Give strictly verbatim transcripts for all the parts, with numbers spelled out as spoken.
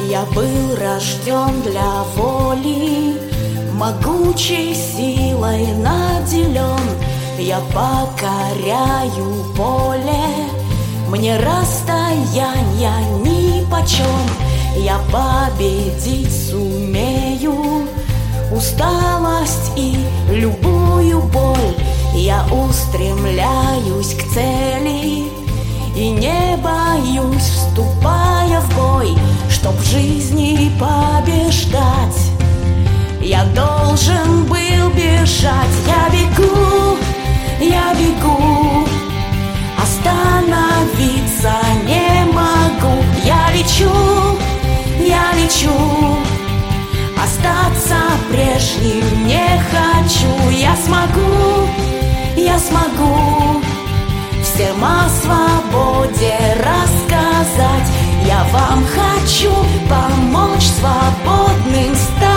Я был рожден для воли, могучей силой наделен. Я покоряю поле, мне расстоянья нипочем. Я победить сумею усталость и любую боль. Я устремляюсь к цели и не боюсь, вступая в бой, чтоб в жизни побеждать. Я должен был бежать, я бегу, я бегу, остановиться не могу. Я лечу, я лечу, остаться прежним не хочу. Я смогу, я смогу всем о свободе рассказать. Я вам хочу помочь свободным стать.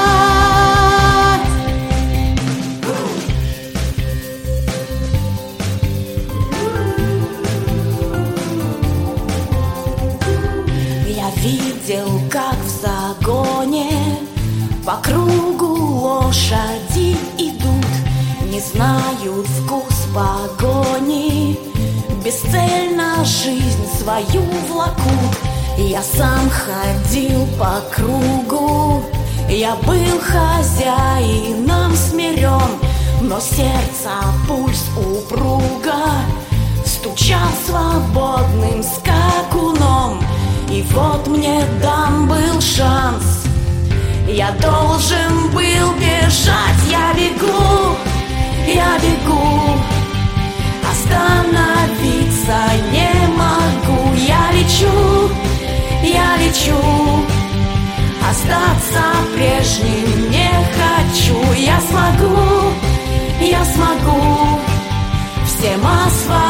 Я видел, как в загоне по кругу лошади идут, не знают вкус погони, бесцельно жизнь свою влакут. Я сам ходил по кругу, я был хозяином смирен, но сердце пульс упруга стучал свободным скакуном. И вот мне дан был шанс, я должен был бежать. Я бегу, я бегу, остановиться не могу. Я лечу, я лечу, остаться прежним не хочу. Я смогу, я смогу всем о своем